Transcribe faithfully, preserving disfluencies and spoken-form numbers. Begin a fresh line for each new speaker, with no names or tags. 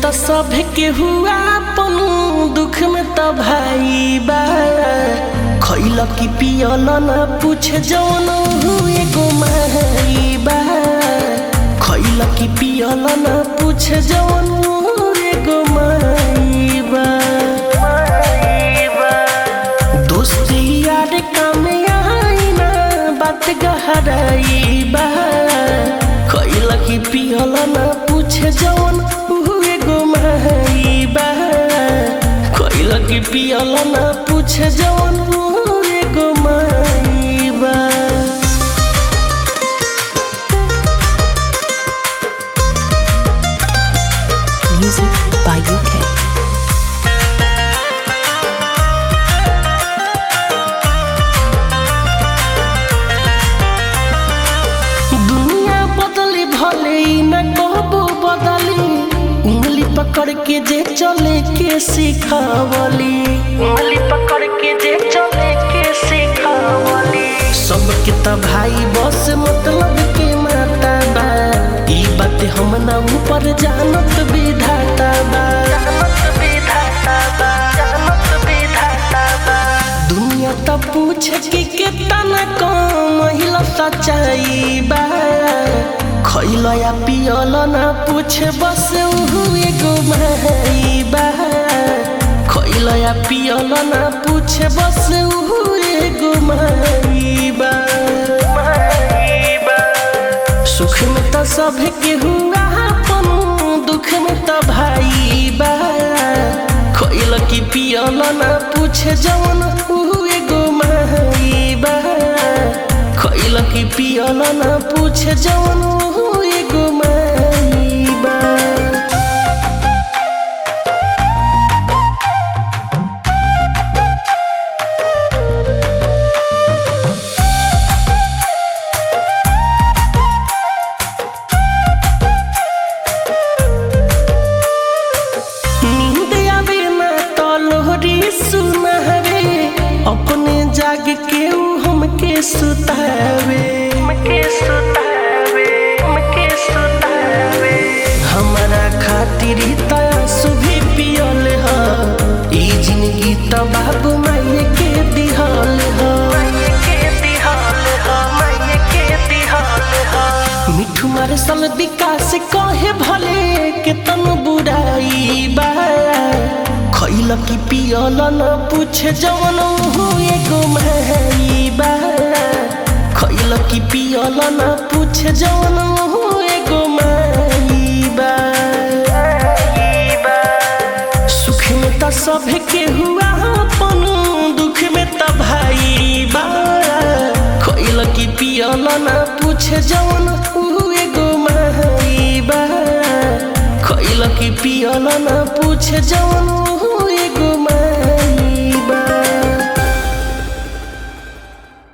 त सब के हुआ अपन दुख में त भाई बा खइल की पियल न पूछ जवन हुए गो माई बा खइल की पियल न पूछ जवन हुए गो माई बा दोस्त यार काम आई ना बात गहराई बा खइल की पियल न पूछ जवन हुए गो माई बा खइल की पियल न पूछ जवन हुए गो माई बा
Music by U K.
दुनिया बदली भले न कहबो बदली उंगली पकड़ के जे चले के सिखावली उंगली पकड़ के जे चले के सिखावली सबके त भाई बस मतलब के माता बा ई बात हम ना ऊपर जानत विधाता बा जानत विधाता बा जानत विधाता बा दुनिया त पूछ के केतना कम महिला सच्चाई बा खइल या पियल ना पूछ बस हुए गो माई बा खइल या पियल ना पूछ बस हुए गो माई बा सुख में त सब के हुआ अपन दुख में त भाई बा खइल की पियल ना पूछ जवन हुए गो माई बा खइल की पियल ना पूछ जवन हुए गो माई बा सुनावे अपने जाग के ऊ हमके सुतावे हमके सुतावे हमके सुतावे हमारा खातिर तया सुभी पियल ह ई जिंदगी त बाबू माई के दिहल ह माई के दिहल ह माई के दिहल ह मिठू मारे सल विकास कहे भले के तन बुराई बा खइल की पियल न पूछ जवन हुए गो माई बा खइल की पियल न पूछ जवन हुए गो माई बा सुख में त सब के हुआ अपन दुख में त भाई बा खइल की पियल न पूछ जवन हुए गो माई बा खइल की पियल न पूछ जवन हुए गो माई